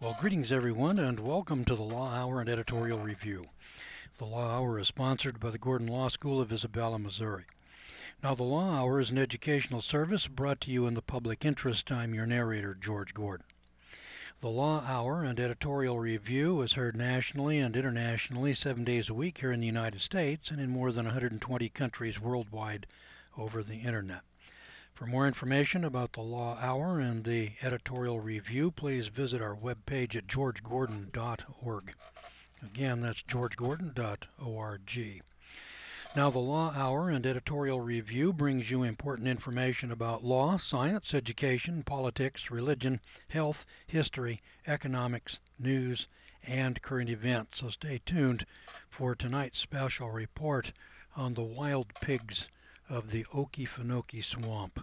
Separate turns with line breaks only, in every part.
Well, greetings everyone, and welcome to the Law Hour and Editorial Review. The Law Hour is sponsored by the Gordon Law School of Isabella, Missouri. Now, the Law Hour is an educational service brought to you in the public interest. I'm your narrator, George Gordon. The Law Hour and Editorial Review is heard nationally and internationally 7 days a week here in the United States and in more than 120 countries worldwide over the Internet. For more information about the Law Hour and the Editorial Review, please visit our webpage at georgegordon.org. Again, that's georgegordon.org. Now, the Law Hour and Editorial Review brings you important information about law, science, education, politics, religion, health, history, economics, news, and current events. So stay tuned for tonight's special report on the wild pigs of the Okefenokee Swamp.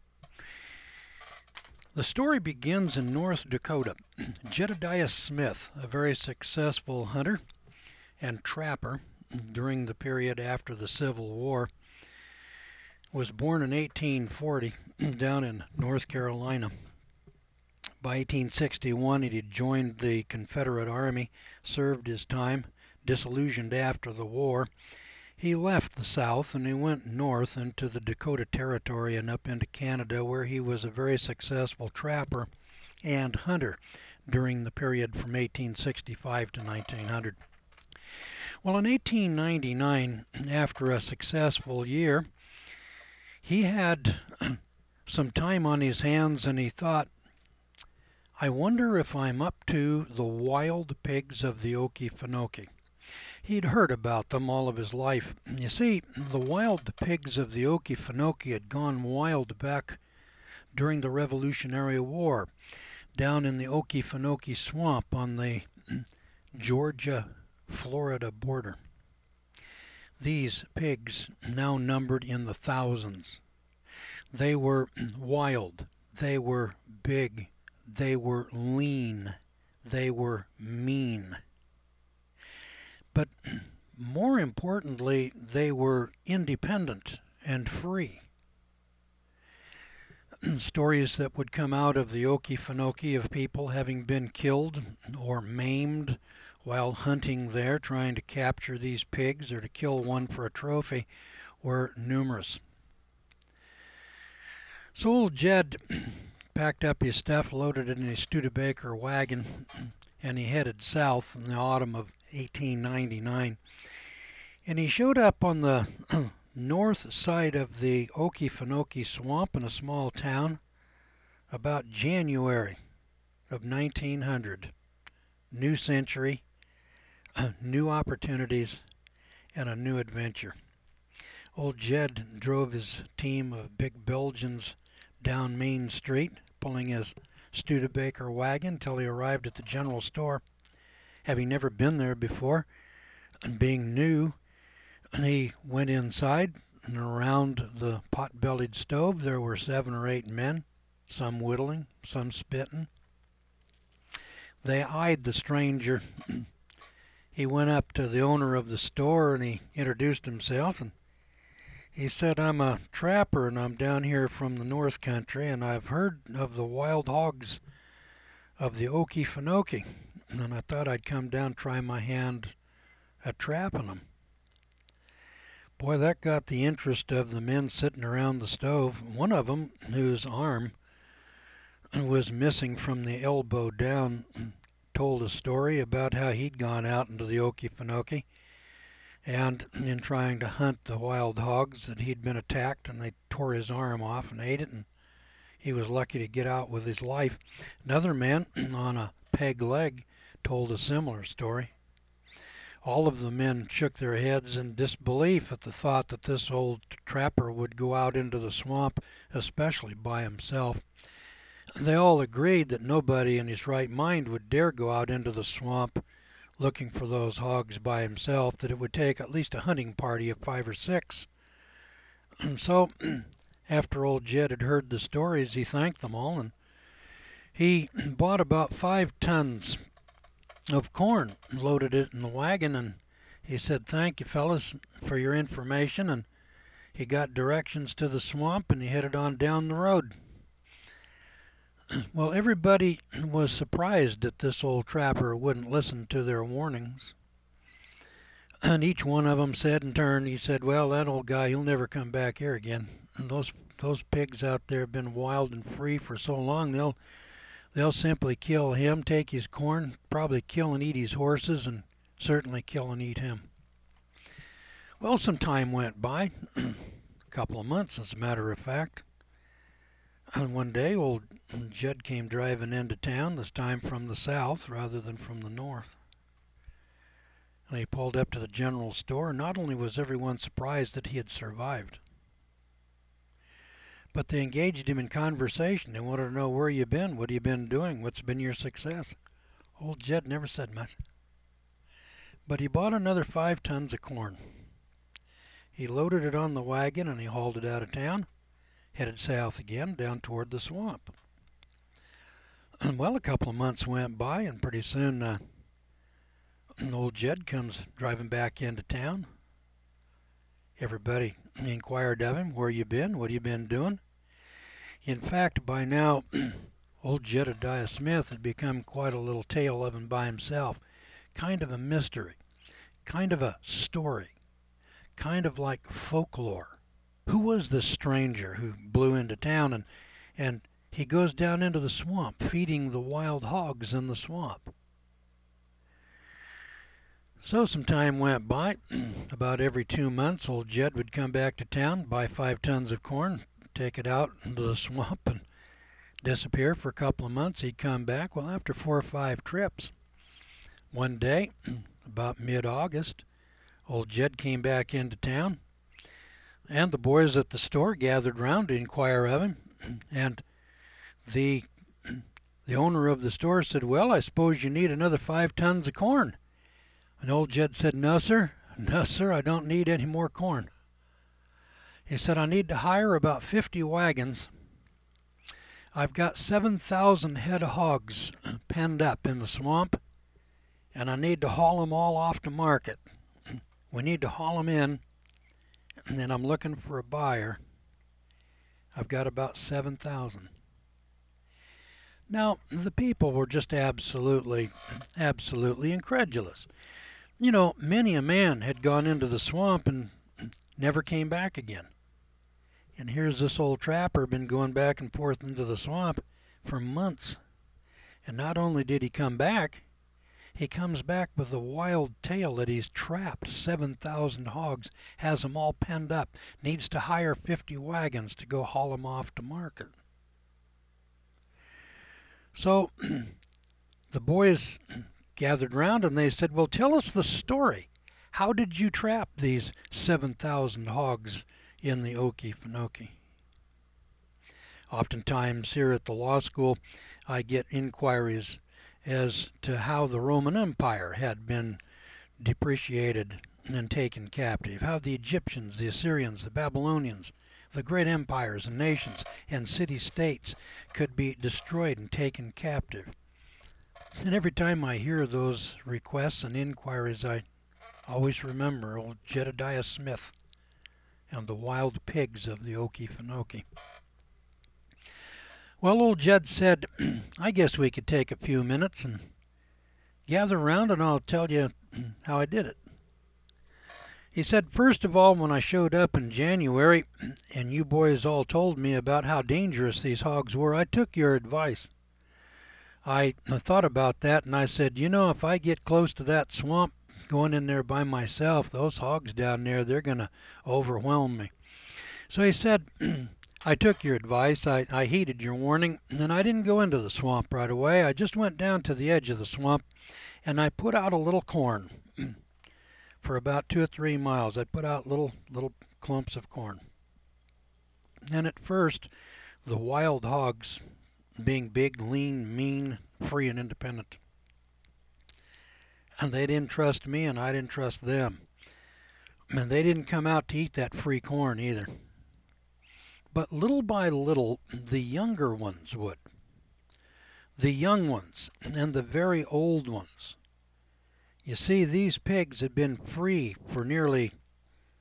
The story begins in North Dakota. Jedediah Smith, a very successful hunter and trapper during the period after the Civil War, was born in 1840 down in North Carolina. By 1861, he had joined the Confederate Army, served his time, disillusioned after the war. He left the South and he went north into the Dakota Territory and up into Canada, where he was a very successful trapper and hunter during the period from 1865 to 1900. Well, in 1899, after a successful year, he had some time on his hands and he thought, I wonder if I'm up to the wild pigs of the Okefenokee. He'd heard about them all of his life. You see, the wild pigs of the Okefenokee had gone wild back during the Revolutionary War, down in the Okefenokee Swamp on the Georgia-Florida border. These pigs now numbered in the thousands. They were wild, they were big, they were lean, they were mean. But more importantly, they were independent and free. Stories that would come out of the Okefenokee of people having been killed or maimed while hunting there, trying to capture these pigs or to kill one for a trophy, were numerous. So old Jed packed up his stuff, loaded it in his Studebaker wagon, and he headed south in the autumn of 1899. And he showed up on the north side of the Okefenokee Swamp in a small town about January of 1900. New century, new opportunities, and a new adventure. Old Jed drove his team of big Belgians down Main Street, pulling his Studebaker wagon till he arrived at the general store. Having never been there before, and being new, he went inside, and around the pot-bellied stove there were 7 or 8 men, some whittling, some spitting. They eyed the stranger. He went up to the owner of the store and he introduced himself, and he said, I'm a trapper and I'm down here from the North Country, and I've heard of the wild hogs of the Okefenokee, and I thought I'd come down and try my hand at trapping them. Boy, that got the interest of the men sitting around the stove. One of them, whose arm was missing from the elbow down, told a story about how he'd gone out into the Okefenokee, and in trying to hunt the wild hogs that he'd been attacked, and they tore his arm off and ate it, and he was lucky to get out with his life. Another man on a peg leg told a similar story. All of the men shook their heads in disbelief at the thought that this old trapper would go out into the swamp, especially by himself. They all agreed that nobody in his right mind would dare go out into the swamp looking for those hogs by himself, that it would take at least a hunting party of 5 or 6. And so, after old Jed had heard the stories, he thanked them all, and he bought about 5 tons of corn, loaded it in the wagon, and he said, thank you fellas for your information, and he got directions to the swamp and he headed on down the road. Well, everybody was surprised that this old trapper wouldn't listen to their warnings. And each one of them said in turn, he said, well, that old guy, he'll never come back here again. And those pigs out there have been wild and free for so long, they'll simply kill him, take his corn, probably kill and eat his horses, and certainly kill and eat him. Well, some time went by, a couple of months as a matter of fact. And one day old Jed came driving into town, this time from the south rather than from the north. And he pulled up to the general store, and not only was everyone surprised that he had survived, but they engaged him in conversation. They wanted to know where you been, what have you been doing, what's been your success. Old Jed never said much. But he bought another 5 tons of corn. He loaded it on the wagon and he hauled it out of town, headed south again, down toward the swamp. And well, a couple of months went by, and pretty soon old Jed comes driving back into town. Everybody inquired of him, where you been, what have you been doing? In fact, by now, old Jedediah Smith had become quite a little tale of him by himself. Kind of a mystery, kind of a story, kind of like folklore. Who was this stranger who blew into town and he goes down into the swamp, feeding the wild hogs in the swamp? So some time went by. About every 2 months, old Jed would come back to town, buy 5 tons of corn, take it out into the swamp, and disappear for a couple of months. He'd come back. Well, after 4 or 5 trips, one day, about mid-August, old Jed came back into town, and the boys at the store gathered round to inquire of him. And the owner of the store said, well, I suppose you need another 5 tons of corn. And old Jed said, no, sir, I don't need any more corn. He said, I need to hire about 50 wagons. I've got 7,000 head of hogs penned up in the swamp, and I need to haul them all off to market. We need to haul them in, and I'm looking for a buyer. I've got about 7,000. Now, the people were just absolutely incredulous. You know, many a man had gone into the swamp and never came back again. And here's this old trapper been going back and forth into the swamp for months. And not only did he come back, he comes back with a wild tale that he's trapped 7,000 hogs, has them all penned up, needs to hire 50 wagons to go haul them off to market. So the boys gathered round and they said, well, tell us the story. How did you trap these 7,000 hogs in the Okefenokee? Oftentimes here at the law school, I get inquiries as to how the Roman Empire had been depreciated and taken captive, how the Egyptians, the Assyrians, the Babylonians, the great empires and nations and city-states could be destroyed and taken captive. And every time I hear those requests and inquiries, I always remember old Jedediah Smith and the wild pigs of the Okefenokee. Well, old Jed said, I guess we could take a few minutes and gather around and I'll tell you how I did it. He said, first of all, when I showed up in January and you boys all told me about how dangerous these hogs were, I took your advice. I thought about that and I said, you know, if I get close to that swamp, going in there by myself, those hogs down there, they're going to overwhelm me. So he said, I took your advice, I heeded your warning, and I didn't go into the swamp right away. I just went down to the edge of the swamp and I put out a little corn for about 2 or 3 miles. I put out little clumps of corn. And at first, the wild hogs, being big, lean, mean, free, and independent, and they didn't trust me and I didn't trust them. And they didn't come out to eat that free corn either. But little by little, the younger ones would. The young ones and the very old ones. You see, these pigs had been free for nearly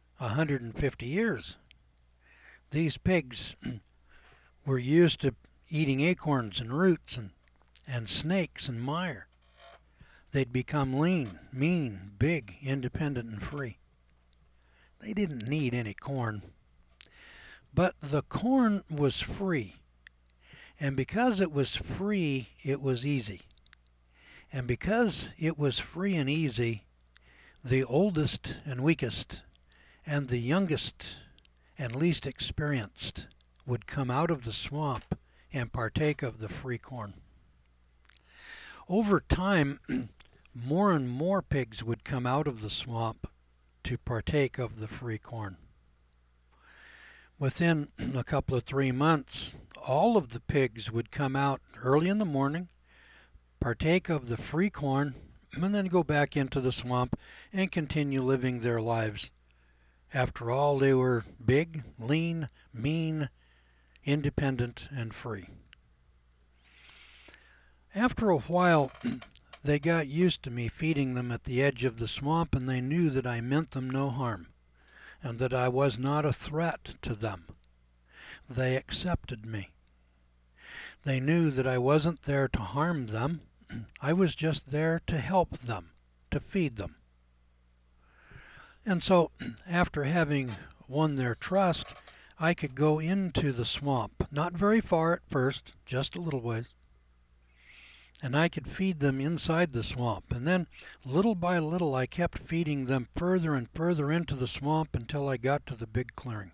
150 years. These pigs were used to eating acorns and roots and snakes and mire. They'd become lean, mean, big, independent, and free. They didn't need any corn. But the corn was free. And because it was free, it was easy. And because it was free and easy, the oldest and weakest and the youngest and least experienced would come out of the swamp and partake of the free corn. Over time, more and more pigs would come out of the swamp to partake of the free corn. Within a couple of 3 months, all of the pigs would come out early in the morning, partake of the free corn, and then go back into the swamp and continue living their lives. After all, they were big, lean, mean, independent, and free. After a while, they got used to me feeding them at the edge of the swamp, and they knew that I meant them no harm, and that I was not a threat to them. They accepted me. They knew that I wasn't there to harm them. I was just there to help them, to feed them. And so, after having won their trust, I could go into the swamp, not very far at first, just a little ways, and I could feed them inside the swamp. And then, little by little, I kept feeding them further and further into the swamp until I got to the big clearing.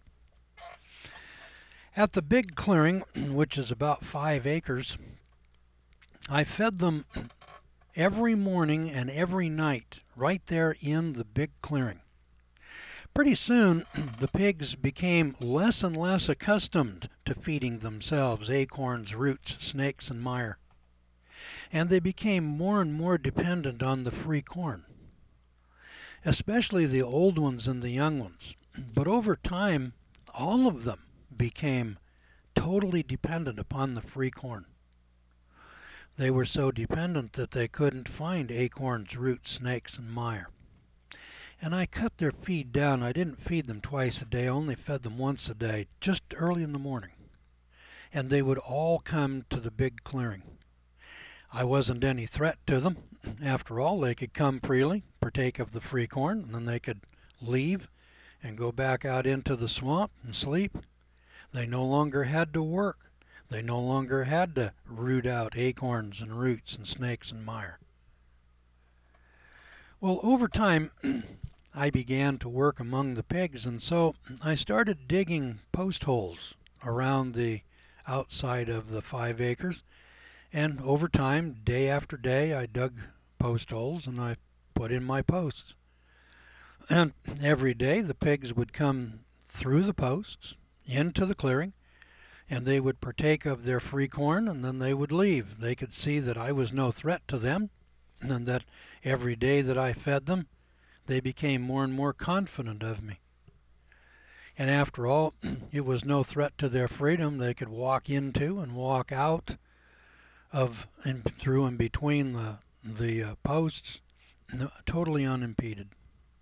At the big clearing, which is about 5 acres, I fed them every morning and every night right there in the big clearing. Pretty soon, the pigs became less and less accustomed to feeding themselves acorns, roots, snakes, and mire. And they became more and more dependent on the free corn, especially the old ones and the young ones. But over time, all of them became totally dependent upon the free corn. They were so dependent that they couldn't find acorns, roots, snakes, and mire. And I cut their feed down. I didn't feed them twice a day, I only fed them once a day, just early in the morning. And they would all come to the big clearing. I wasn't any threat to them. After all, they could come freely, partake of the free corn, and then they could leave and go back out into the swamp and sleep. They no longer had to work. They no longer had to root out acorns and roots and snakes and mire. Well, over time, I began to work among the pigs, and so I started digging post holes around the outside of the 5 acres. And over time, day after day, I dug post holes and I put in my posts. And every day the pigs would come through the posts into the clearing, and they would partake of their free corn, and then they would leave. They could see that I was no threat to them, and that every day that I fed them, they became more and more confident of me. And after all, it was no threat to their freedom. They could walk into and walk out of and through and between the posts, totally unimpeded.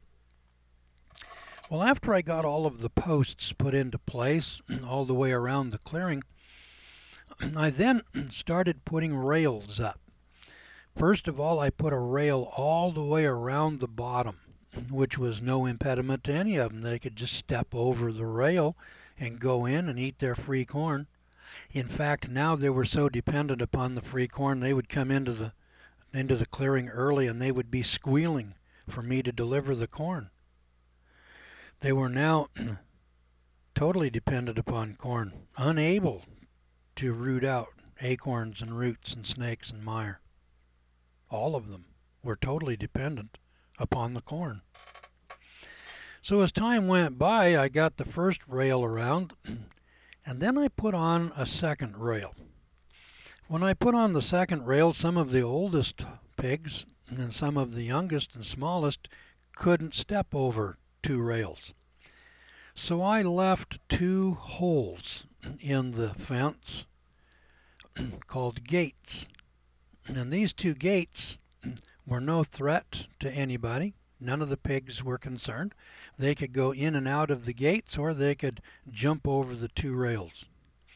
Well, after I got all of the posts put into place all the way around the clearing, I then started putting rails up. First of all, I put a rail all the way around the bottom, which was no impediment to any of them. They could just step over the rail and go in and eat their free corn. In fact, now they were so dependent upon the free corn, they would come into the clearing early and they would be squealing for me to deliver the corn. They were now totally dependent upon corn, unable to root out acorns and roots and snakes and mire. All of them were totally dependent upon the corn. So as time went by, I got the first rail around, and then I put on a second rail. When I put on the second rail, some of the oldest pigs and some of the youngest and smallest couldn't step over 2 rails. So I left 2 holes in the fence called gates. And these 2 gates were no threat to anybody. None of the pigs were concerned. They could go in and out of the gates, or they could jump over the 2 rails.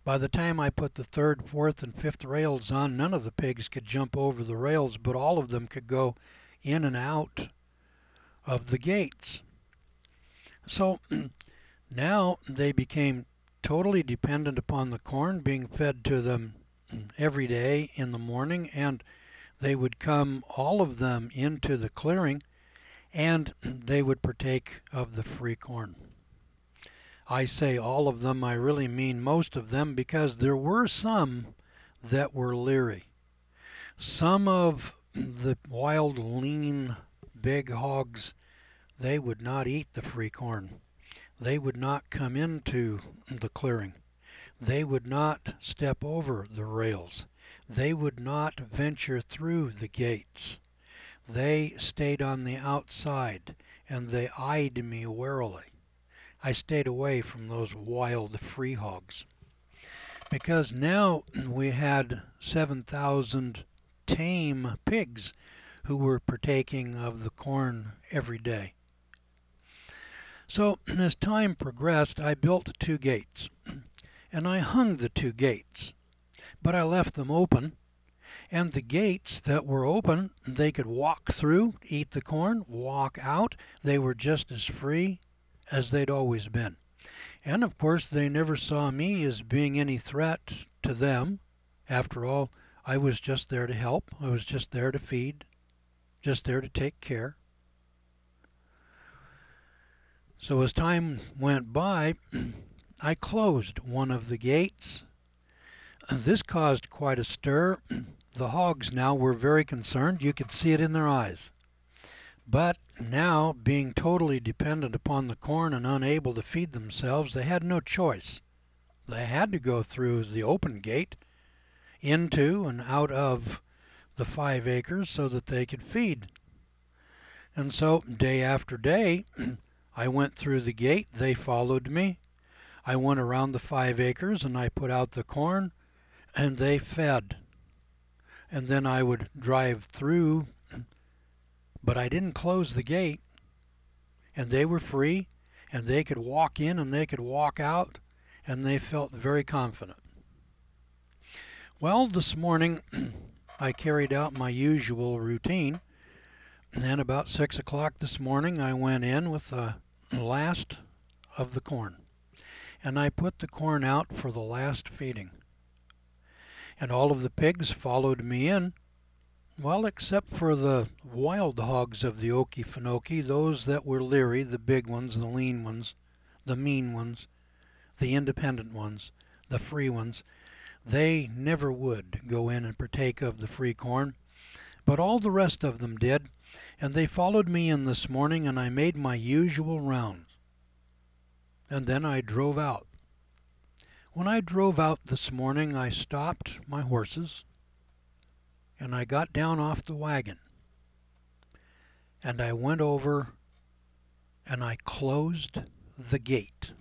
By the time I put the third, fourth, and fifth rails on, none of the pigs could jump over the rails, but all of them could go in and out of the gates. So now they became totally dependent upon the corn being fed to them every day in the morning, and they would come, all of them, into the clearing, and they would partake of the free corn. I say all of them, I really mean most of them, because there were some that were leery. Some of the wild, lean, big hogs, they would not eat the free corn. They would not come into the clearing. They would not step over the rails. They would not venture through the gates. They stayed on the outside, and they eyed me warily. I stayed away from those wild free hogs, because now we had 7,000 tame pigs who were partaking of the corn every day. So as time progressed, I built 2 gates, and I hung the 2 gates, but I left them open, and the gates that were open, they could walk through, eat the corn, walk out. They were just as free as they'd always been. And of course, they never saw me as being any threat to them. After all, I was just there to help. I was just there to feed, just there to take care. So as time went by, I closed one of the gates. This caused quite a stir. The hogs now were very concerned. You could see it in their eyes. But now, being totally dependent upon the corn and unable to feed themselves, they had no choice. They had to go through the open gate into and out of the 5 acres so that they could feed. And so, day after day, I went through the gate, they followed me. I went around the 5 acres and I put out the corn, and they fed. And then I would drive through, but I didn't close the gate, and they were free, and they could walk in and they could walk out, and they felt very confident. Well, this morning I carried out my usual routine, and then about 6 o'clock this morning I went in with the last of the corn, and I put the corn out for the last feeding. And all of the pigs followed me in, well, except for the wild hogs of the Okefenokee, those that were leery, the big ones, the lean ones, the mean ones, the independent ones, the free ones. They never would go in and partake of the free corn, but all the rest of them did, and they followed me in this morning, and I made my usual rounds. And then I drove out. When I drove out this morning, I stopped my horses, and I got down off the wagon, and I went over and I closed the gate.